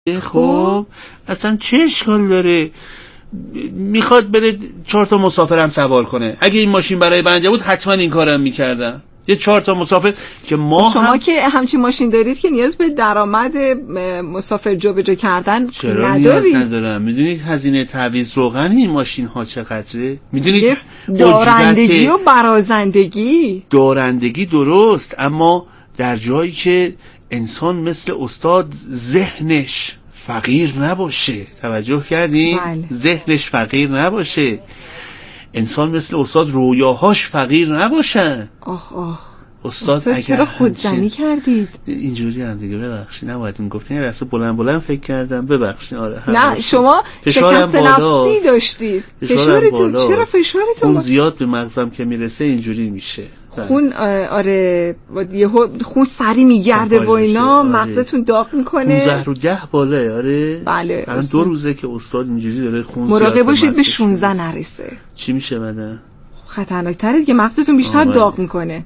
خب اصلا چه اشکال داره؟ میخواد بره 4 تا مسافرم سوار کنه. اگه این ماشین برای بنده بود حتما این کارم میکردم. یه 4 تا مسافر که ما شما که همچین ماشین دارید که نیاز به درآمد مسافر جابجا کردن نداری؟ ندارم. میدونید هزینه تعویض روغن این ماشین ها چقدره؟ میدونید دارندگی و برازندگی. دارندگی درست، اما در جایی که انسان مثل استاد ذهنش فقیر نباشه. توجه کردین؟ بله. ذهنش فقیر نباشه. انسان مثل استاد رویاهاش فقیر نباشن. آخ استاد چرا خودزنی کردید؟ اینجوری هم دیگه، ببخشید نباید میگفتین. یه لحظه بلند فکر کردم، ببخشید. آره نه شما شکست نفسی داشتید. فشارتون چرا فشارتون زیاد به مغزم که میرسه اینجوری میشه. خون آره یهو خون سری میگرده و اینا. مغزتون داغ میکنه. خون زهر و گه باله. آره بله. الان 2 روزه که استاد اینجوری داره خون مراقب باشید به 16 نرسه. چی میشه بعدا؟ خطرناک‌تره که مغزتون بیشتر داغ میکنه.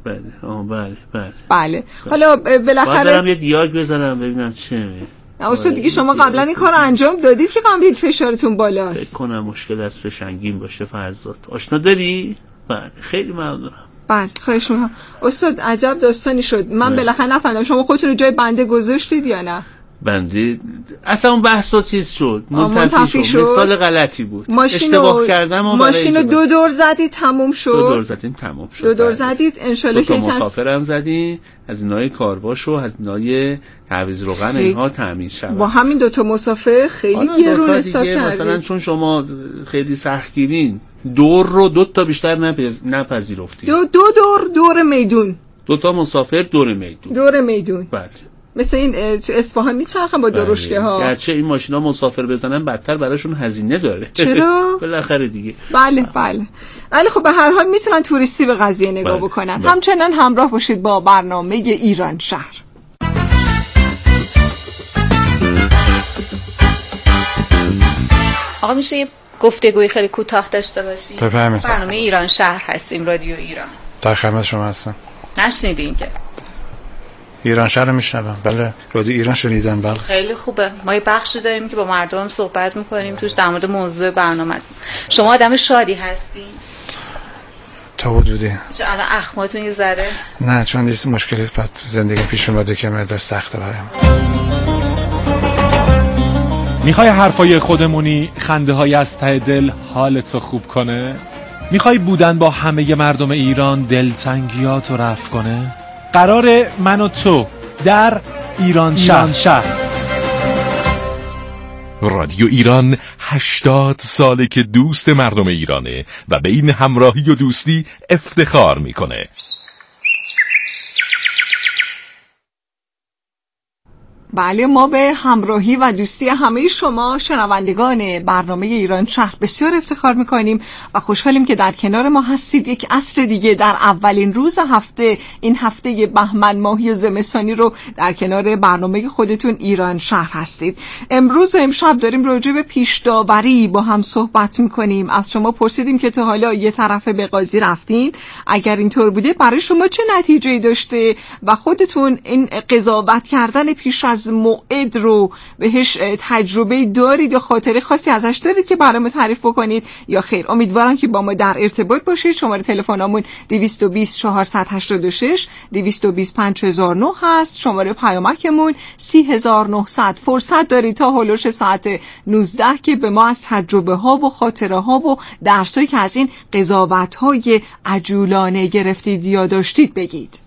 بله. حالا بالاخره برم یه دیاگ بزنم ببینم چه. استاد دیگه شما قبلا این کارو انجام دادید که قبلا فشارتون بالاست. فکر کنم مشکل از فشنگین باشه. فرزاد آشنا داری؟ بله خیلی ممنونم. بله خواهش می‌کنم. استاد عجب داستانی شد. من بالاخره نفهمیدم شما خودتون رو جای بنده گذاشتید یا نه؟ بنده اصلا اون بحثا چیز شد، منتفی شد. مثال غلطی بود. اشتباه کردم. ماشینو 2 دور زدید تموم شد. 2 دور زدیم تموم شد. 2 دور زدید ان شاء الله که مسافرم زدیم. از اینای کارواش و از اینای تعویض روغن اینها تامین شد. با همین 2 تا مسافر خیلی گرون حساب کردید. مثلا چون شما خیلی سختگیرین، دور رو 2 تا بیشتر نپذیرفتید. 2 دور میدون. 2 تا مسافر دور میدون. بله. مثل این اصفهان میچرخن با درشکه ها. گرچه این ماشینا مسافر بزنن بدتر براشون هزینه داره. چرا؟ بالاخره دیگه. بله. ولی خب به هر حال میتونن توریستی به قضیه نگاه بکنن. همچنان همراه باشید با برنامه ایران شهر. آقا میشه یه گفتگوی خیلی کوتاه داشته باشیم؟ بفرمایید. برنامه ایران شهر هستیم، رادیو ایران. در خدمت شما هستم. نشنیدین که؟ ایران شهر رو میشنوم. بله رادیو ایران شنیدم. بله خیلی خوبه. ما یه بخشی داریم که با مردم صحبت میکنیم توش در مورد موضوع برنامه. شما آدم شادی هستی؟ تا حدودی. چون الان اخماتون یه ذره؟ نه چون یه مشکلی بعد زندگی پیش اومده که مقدار سخته برایم. میخوای حرفای خودمونی، خنده های از ته دل حالتو خوب کنه؟ میخوای بودن با همه مردم ایران دلتنگیاتو رفع کنه؟ قرار من و تو در ایران شهر. رادیو ایران 80 ساله که دوست مردم ایرانه و به این همراهی و دوستی افتخار میکنه. بله ما به همراهی و دوستی همه شما شنوندگان برنامه ایران شهر بسیار افتخار میکنیم و خوشحالیم که در کنار ما هستید. یک عصر دیگه در اولین روز هفته، این هفته بهمن ماهی و زمستانی رو در کنار برنامه خودتون ایران شهر هستید. امروز و امشب داریم راجع به پیش داوری با هم صحبت میکنیم. از شما پرسیدیم که تا حالا یه طرف به قاضی رفتین؟ اگر اینطور بوده برای شما چه نتیجه‌ای داشته و خودتون این قضاوت کردن پیش از موعد رو بهش تجربه دارید یا خاطره خاصی ازش دارید که برامون تعریف بکنید یا خیر؟ امیدوارم که با ما در ارتباط باشید. شماره تلفنمون 220 486 220 5009 هست. شماره پیامکمون 3900. فرصت دارید تا هولوش ساعت 19 که به ما از تجربه ها و خاطره ها و درسایی که از این قضاوت های عجولانه گرفتید یا داشتید بگید.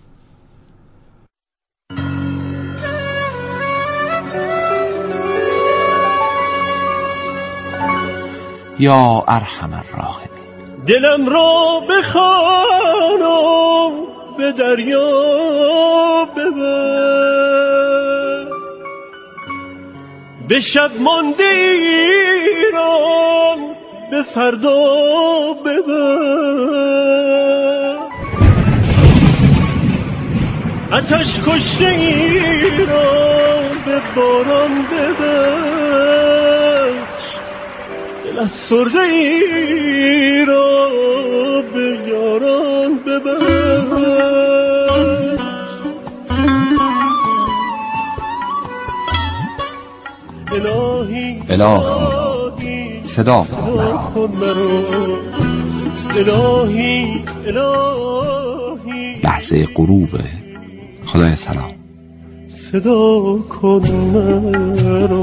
یا ارحم الراحمین. دلم را بخوانم به دریا ببر، به شب مانده ایران به فردا ببر، آتش کشته ایران به باران ببر، دل افسرده ای را به یاران ببر. الهی صدا کن مرا، الهی لحظه غروب. خدای سلام صدا کن مرا.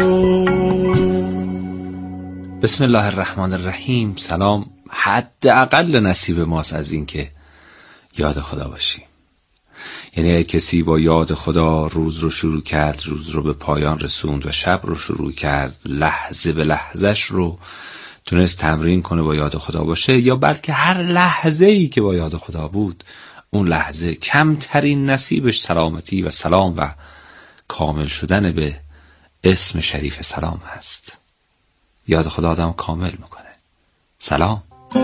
بسم الله الرحمن الرحیم. سلام. حداقل نصیب ماست از این که یاد خدا باشیم. یعنی اگه کسی با یاد خدا روز رو شروع کرد، روز رو به پایان رسوند و شب رو شروع کرد، لحظه به لحظهش رو تونست تمرین کنه با یاد خدا باشه، یا بلکه هر لحظه‌ای که با یاد خدا بود، اون لحظه کمترین نصیبش سلامتی و سلام و کامل شدن به اسم شریف سلام هست. یاد خدا آدم کامل میکنه. سلام.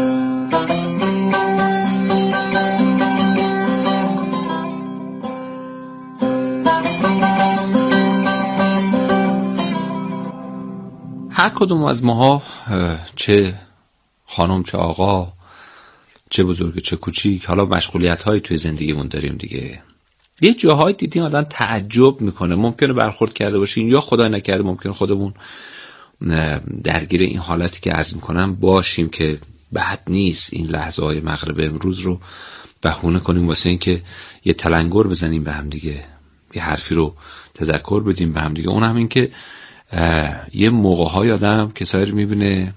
هر کدوم از ماها، چه خانم چه آقا، چه بزرگ چه کوچیک، حالا مشغولیت هایی توی زندگیمون داریم دیگه. یه جاهای دیدیم آدم تعجب میکنه، ممکنه برخورد کرده باشین یا خدای نکرده ممکنه خودمون درگیر این حالتی که عرض میکنم باشیم که بد نیست این لحظه های مغرب امروز رو بهونه کنیم واسه این که یه تلنگر بزنیم به هم دیگه، یه حرفی رو تذکر بدیم به هم دیگه. اون هم این که یه موقع های آدم کسایی رو میبینه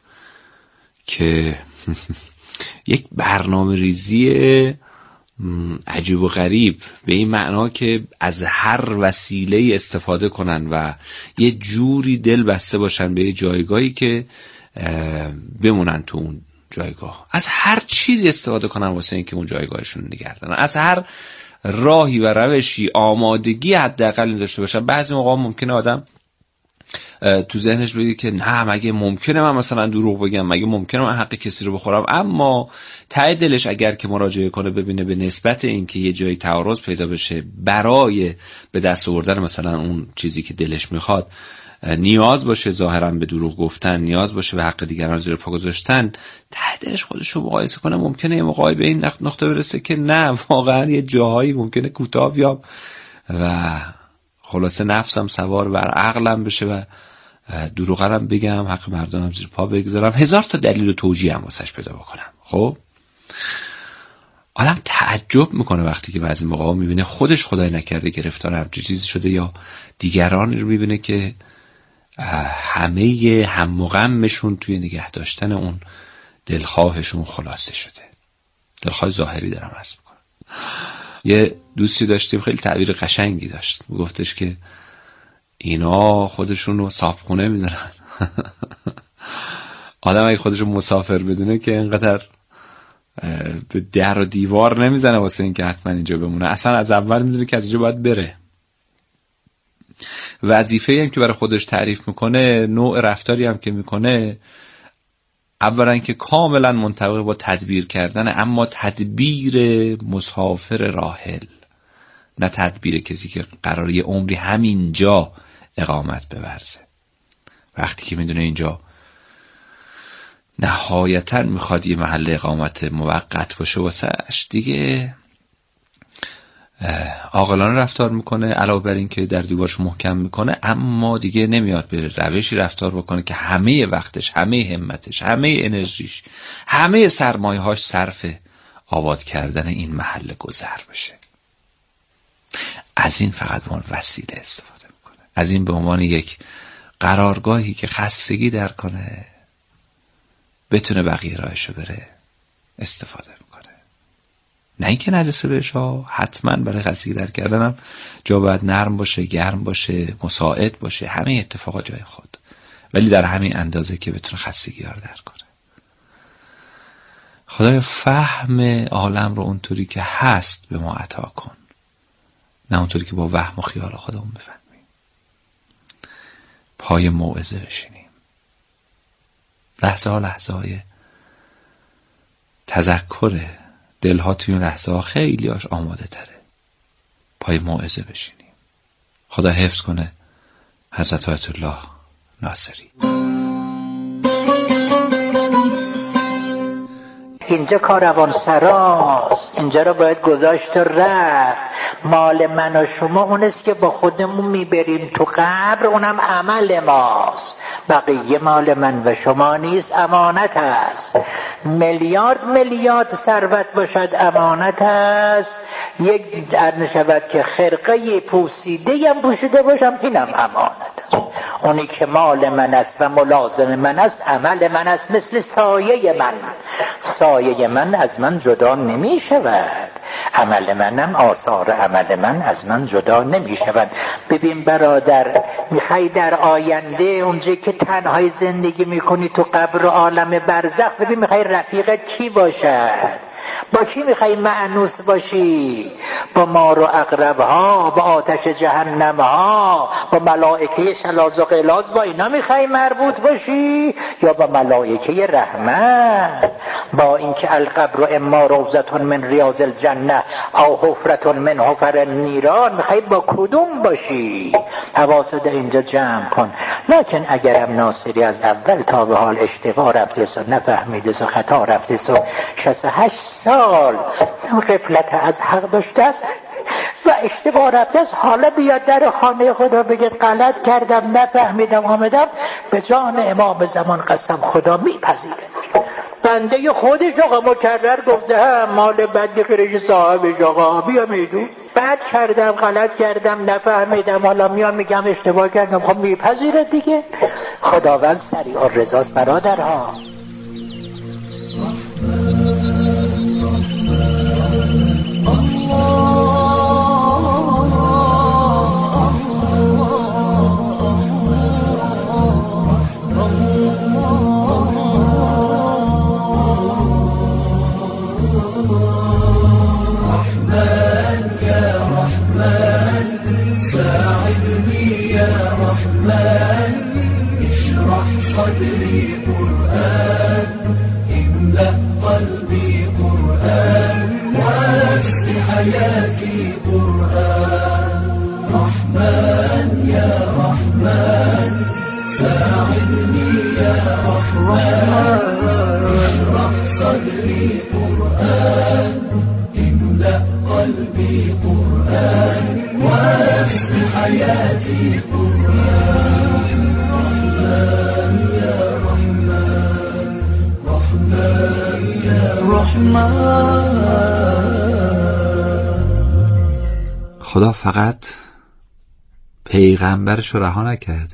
که یک برنامه ریزی عجیب و غریب به این معنا که از هر وسیله استفاده کنن و یه جوری دل بسته باشن به یه جایگاهی که بمونن تو اون جایگاه، از هر چیزی استفاده کنن واسه اینکه اون جایگاهشون نگه دارن، از هر راهی و روشی آمادگی حداقل داشته باشن. بعضی موقع ممکنه آدم تو ذهنش بگه که نه، مگه ممکنه من مثلا دروغ بگم، مگه ممکنه من حق کسی رو بخورم، اما ته دلش اگر که مراجعه کنه ببینه به نسبت این که یه جایی تعارض پیدا بشه برای به دست آوردن مثلا اون چیزی که دلش میخواد، نیاز باشه ظاهرا به دروغ گفتن، نیاز باشه به حق دیگران زیر پا گذاشتن، ته دلش خودش رو مقایسه کنه، ممکنه یه موقعی به این نقطه برسه که نه، واقعا یه جاهایی ممکنه کوتاه بیام و خلاصه نفسم سوار بر عقلم بشه و دروغرم بگم، حق مردمم زیر پا بگذارم، هزار تا دلیل و توجیه هم واسش پیدا بکنم. خب آدم تعجب میکنه وقتی که بعضی موقعا میبینه خودش خدای نکرده گرفتار همچین چیزی شده، یا دیگرانی رو میبینه که همه هم و غمشون توی نگه داشتن اون دلخواهشون خلاصه شده. دلخواه ظاهری دارم عرض میکنم. یه دوستی داشتیم خیلی تعبیر قشنگی داشت، گفتش که اینا خودشون رو صاحبخونه میدونن. آدم اگه خودش رو مسافر بدونه که اینقدر به در و دیوار نمیزنه واسه این که حتما اینجا بمونه، اصلا از اول میدونه که از اینجا باید بره. وظیفه‌ای هم که برای خودش تعریف میکنه، نوع رفتاری هم که میکنه، اولا که کاملا منطبق با تدبیر کردن، اما تدبیر مسافر راحل، نه تدبیر کسی که قراره یه عمری همینجا اقامت بورزه. وقتی که میدونه اینجا نهایتا میخواد یه محل اقامت موقت باشه واسهش، دیگه عاقلانه رفتار میکنه، علاوه بر این که در دیوارش محکم میکنه، اما دیگه نمیاد به روشی رفتار بکنه که همه وقتش، همه همتش، همه انرژیش، همه سرمایه‌هاش صرف آباد کردن این محل گذر بشه. از این فقط به عنوان وسیله استفاده میکنه، از این به عنوان یک قرارگاهی که خستگی در کنه، بتونه بقیه راهشو بره استفاده میکنه. نه اینکه نرسه بهش، حتما برای خستگی در کردنم جا باید نرم باشه، گرم باشه، مساعد باشه، همه اتفاقا جای خود، ولی در همین اندازه که بتونه خستگی ها رو در کنه. خدای فهم عالم رو اونطوری که هست به ما عطا کن، نه اونطوری که با وهم و خیال خودمون بفهمیم. پای موعظه بشینیم، لحظه ها لحظه های تذکره، دلها توی اون لحظه ها خیلی هاش آماده تره. پای موعظه بشینیم. خدا حفظ کنه حضرت آیت الله ناصری. اینجا کاروان سراست، اینجا رو باید گذاشت و رفت. مال من و شما اونست که با خودمون میبریم تو قبر، اونم عمل ماست. بقیه مال من و شما نیست، امانت است. میلیارد ثروت باشد امانت است. یک در نشود که خرقه پوسیده هم پوشیده باشم، اینم امانت است. اونی که مال من است و ملازم من است عمل من است، مثل سایه من. سایه من از من جدا نمی شود، عمل منم آثار عمل من از من جدا نمی شود. ببین برادر، میخوای در آینده اونجا که تنهای زندگی میکنی تو قبر و عالم برزخ، ببین میخوای رفیقت کی باشد؟ با کی میخوای مأنوس باشی؟ با مار و عقرب ها، با آتش جهنم ها، با ملائکه شلاذ و غلاظ، با اینا میخوای مربوط باشی؟ یا با ملائکه رحمت؟ با اینکه القبر اما روضة من ریاض الجنه او حفرة من حفر النیران، میخوای با کدوم باشی؟ حواست اینجا جمع کن. لکن اگرم ناصری از اول تا به حال اشتباه رفتیست و نفهمیدیست و خطا رفتیست و 68 سال غفلت از حق داشته است و اشتباه رفته است، حالا بیاد در خانه خدا بگه غلط کردم، نفهمیدم، آمدم، به جان امام زمان قسم خدا میپذیره. بنده خودش آقا مکرر گفته هم مال بد خیرش صاحبش، آقا بیا میدون بد کردم، غلط کردم، نفهمیدم، حالا میام میگم اشتباه کردم، خب میپذیره دیگه. خداوند سریع الرضاست برادرها. صدري قرآن املأ قلبي قرآن واسق حياتي قرآن رحمن يا رحمن ساعدني يا رحمن اشرح صدري قرآن املأ قلبي قرآن واسق حياتي قرآن خدا فقط پیغمبرش رو رها نکرده.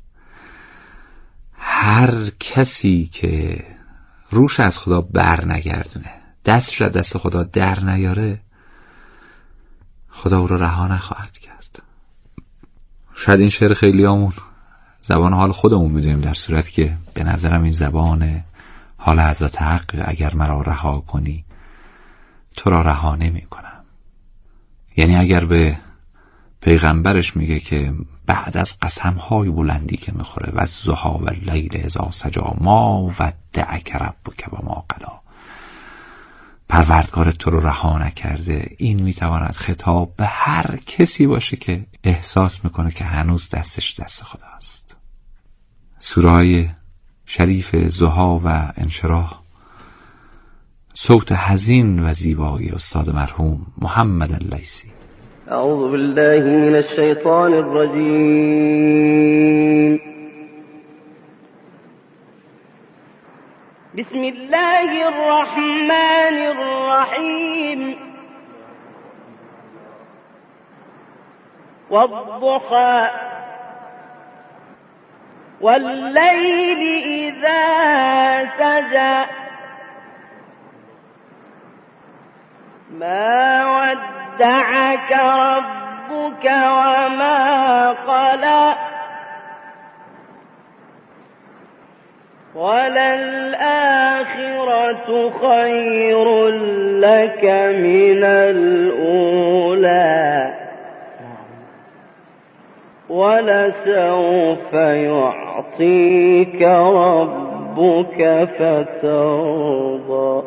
هر کسی که روش از خدا بر نگردونه، دستش از دست خدا در نیاره، خدا او رو رها نخواهد کرد. شاید این شعر خیلیامون زبان حال خودمون میدونیم، در صورتی که به نظرم این زبان حال حضرت حق، اگر مرا رها کنی تو را رها نمی کنم. یعنی اگر به پیغمبرش میگه که بعد از قسمهای بلندی که میخوره و الضحی و اللیل اذا سجی ما ودعک ربک و ما قلی، پروردگار تو رو رها نکرده، این میتواند خطاب به هر کسی باشه که احساس میکنه که هنوز دستش دست خداست. سوره‌های شریف ضحی و انشراح، صوت حزین و زیبای استاد مرحوم محمد اللیثی. اعوذ بالله من الشیطان الرجیم. بسم الله الرحمن الرحیم. والضحى والليل إذا سجى ما ودعك ربك وما قلى وللآخرة خير لك من الأولى ولسوف يعطيك ربك فترضى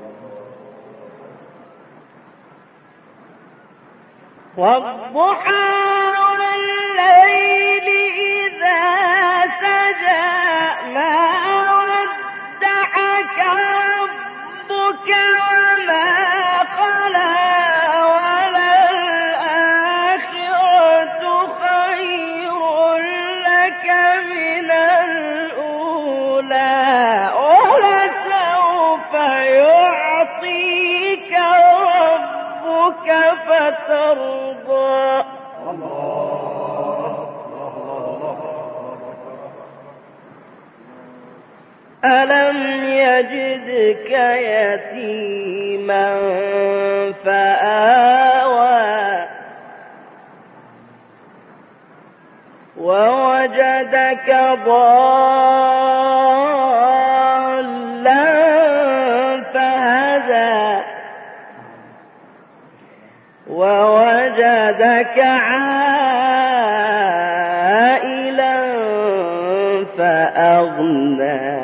والضحى والليل إذا سجى ما ودعك ربك من الأولى ولسوف يعطيك ربك فترضى. ألم يجدك يتيما فآوى ووجدك ضالا فهدى ووجدك عائلا فأغنى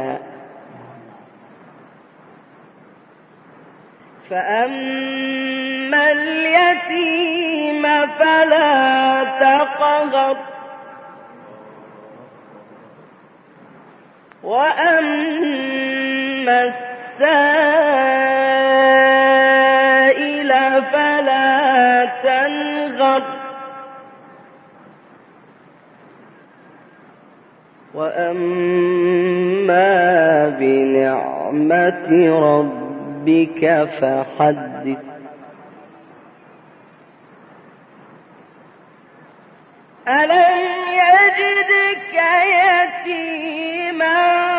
فأما اليتيم فلا تقهر وأما السائل فلا تنهر وأما بنعمة ربك فحدث. ألم يجدك يتيما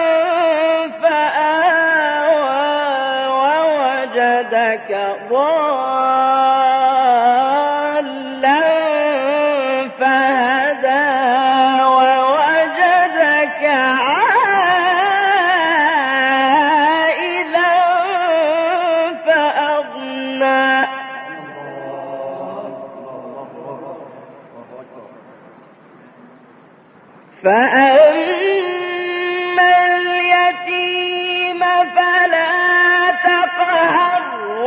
فآوى ووجدك ضالا فهدى ووجدك عائلا فأغنى فأما اليتيم فلا تقهر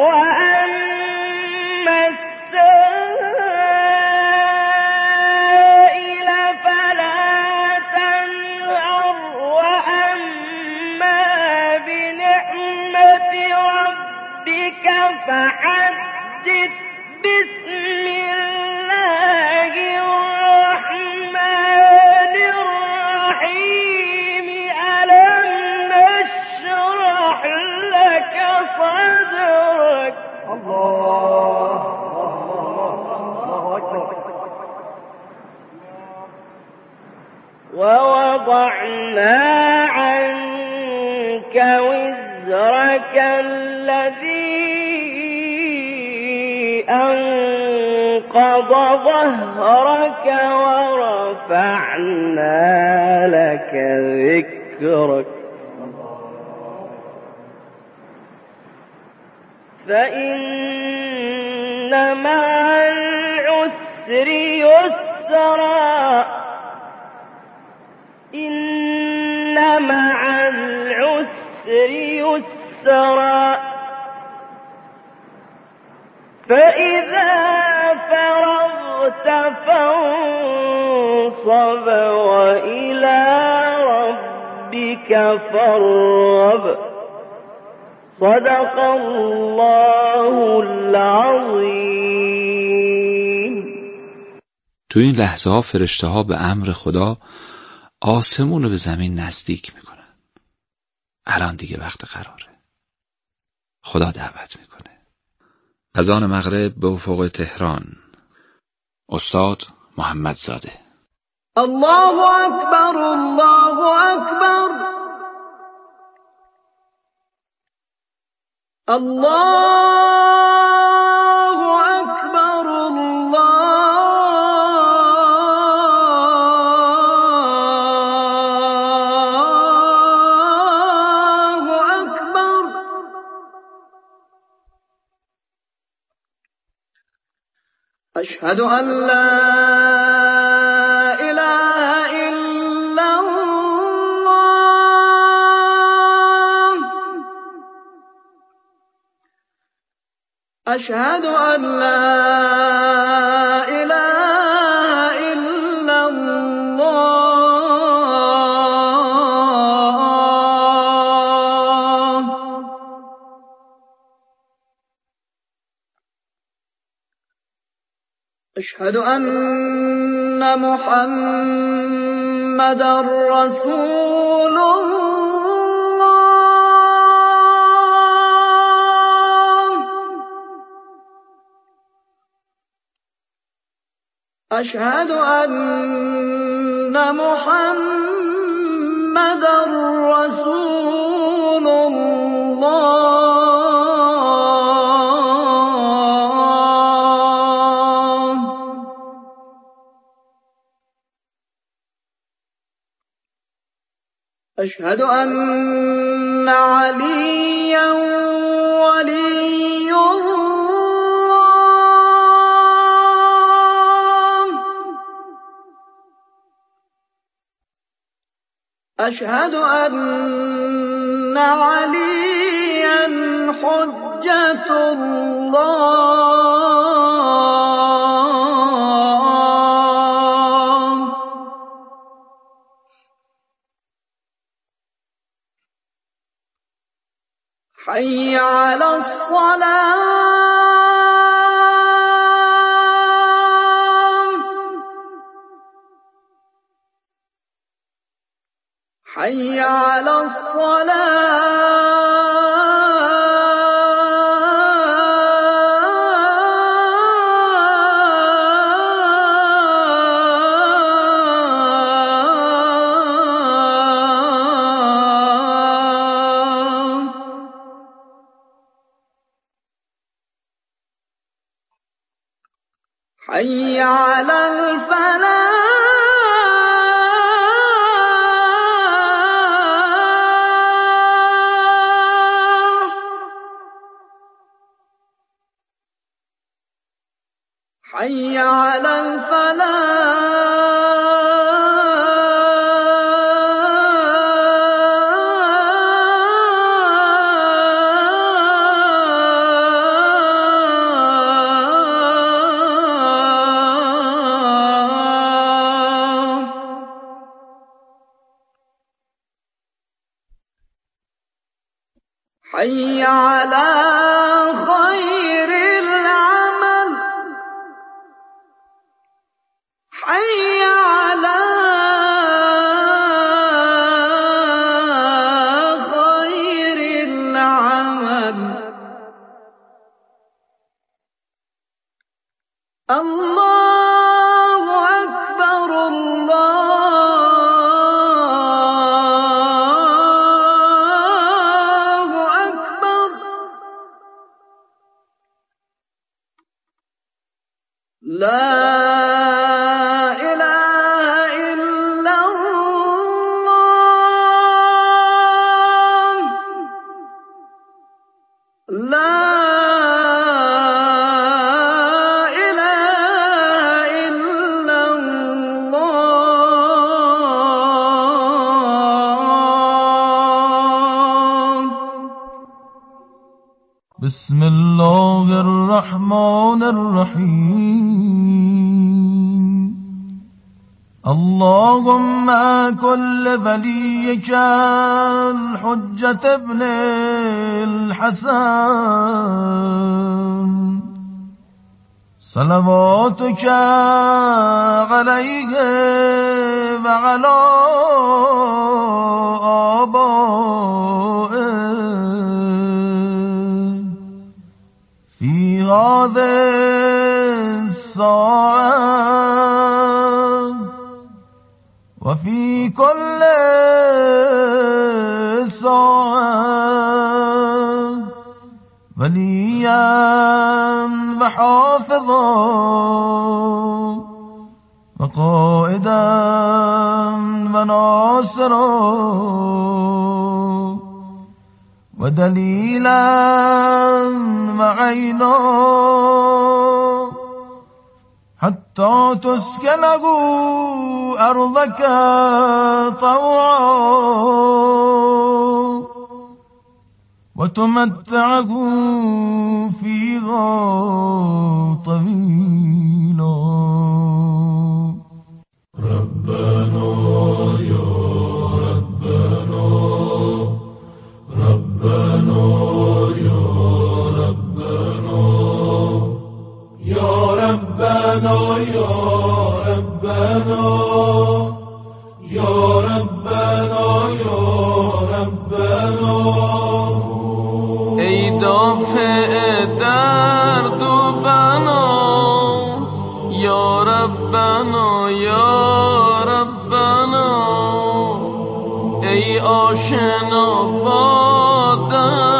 وأما السائل فلا تنهر وأما بنعمة ربك فحدث. بسم الله الرحمن الرحيم. ألم نشرح لك صدرك. الله أكبر. ووضعنا عنك وزرك الذي أنقض ظهرك ورفعنا لك ذكرك. فإن مع العسر يسرا. إن مع العسر يسرا. فإذا فرغت فانصب وإلى ربك فارغب. صدق الله العظیم. تو این لحظه ها فرشته ها به امر خدا آسمون رو به زمین نزدیک میکنن. الان دیگه وقت قراره. خدا دعوت میکنه. اذان مغرب به افق تهران. استاد محمدزاده. الله اکبر الله اکبر الله اکبر الله اکبر. اشهد ان لا اله الا الله. اشهد ان لا اله الا الله. اشهد ان محمد رسول الله أشهد أن محمد رسول الله أشهد أن عليا ولي الله أشهد أن عليا حجة الله حي على الصلاة حي على الصلاة حي على الفلاح حي على الفلاح حي على خير العمل حي على خير العمل الله أكبر الله أكبر لا إله إلا الله لا إله إلا الله بسم الله الرحمن الرحيم اللهم كل وليك الحجة ابن الحسن صلواتك عليه وعلى آبائه في هذه الساعة وفي كل ساعة وليا وحافظا وقائدا وناصرا ودليلا وعينا حتى تسكنه أرضك طوعا وتمتعه فيها طويلا ربنا يا ربنا ربنا يا ربنا يا ربنا يا ربنا يا ای آشنا با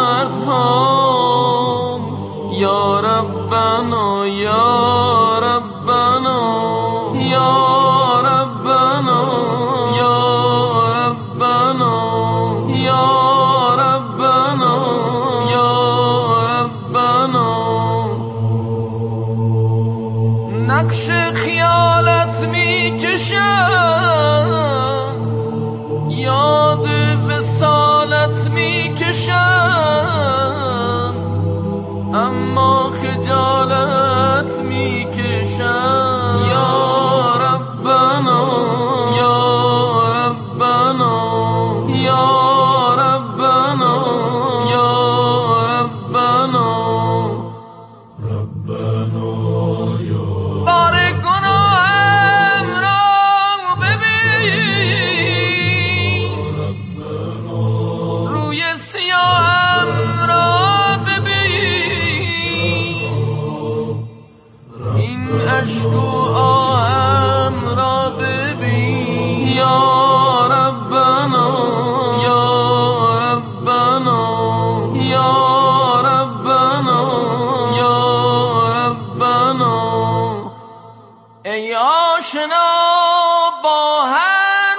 دردهام یا ربنا یا ربنا یا ربنا یا ربنا یا ربنا یا ربنا نقش خیالت می کشم یاد وصالت می کشم اما خجالت می کشم یا ربنا یا ربنا یا ربنا یا ربنا بار گناهم را ببین روی سیاهم را ببین این عشق و آهم را ببین یا ربنا یا ربنا یا ربنا یا ربنا ای آشنا با هر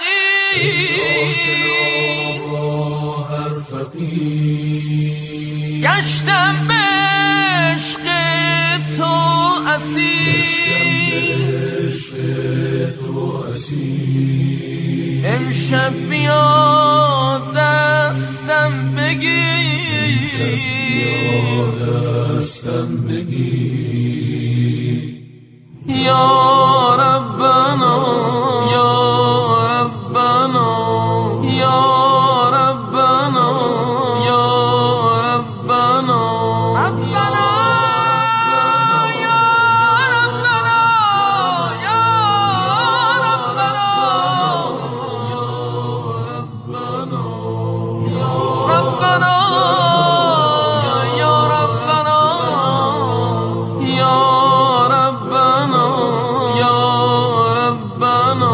فقیر گشتم به عشق تو اسیر امشب بیا دستم بگیر یا ربنا یا ربنا یا ربنا یا ربنا ربنا یا ربنا یا ربنا یا ربنا یا ربنا یا ربنا یا ربنا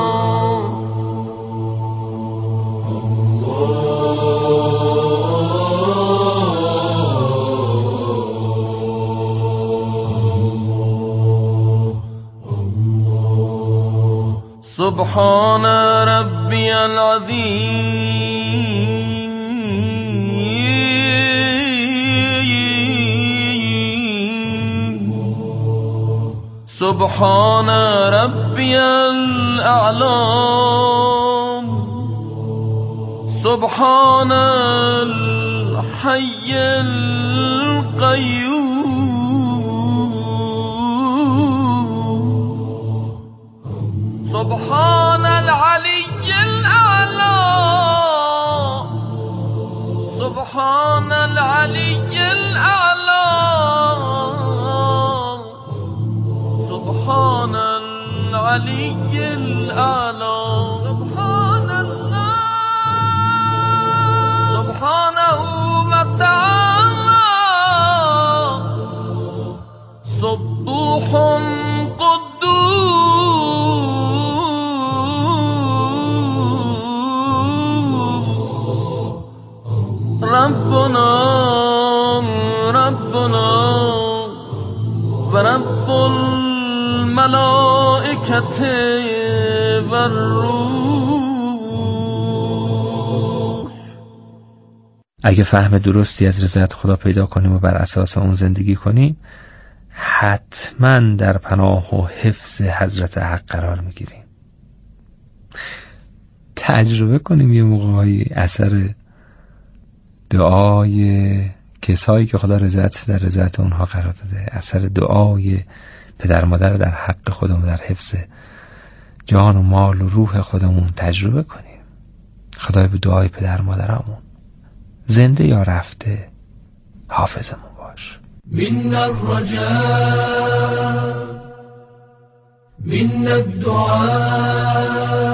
سبحان ربی العظیم سبحان ربی الاعلى سبحان الحي القيوم سبحان العلي الأعلى سبحان العلي الأعلى سبحان العلي الأعلى سبحان الله سبحانه وتعالى سبوح ربنا ربنا ورب الملائكة والروح. اگه فهم درستی از رضایت خدا پیدا کنیم و بر اساس اون زندگی کنیم حتما در پناه و حفظ حضرت حق قرار میگیریم. تجربه کنیم یه موقعی اثر دعای کسایی که خدا رضایت در رضایت اونها قرار داده، اثر دعای پدر مادر در حق خودمون در حفظ جان و مال و روح خودمون تجربه کنیم. خدای به دعای پدر مادرامون زنده یا رفته حافظمون باش. من الرجاء من الدعاء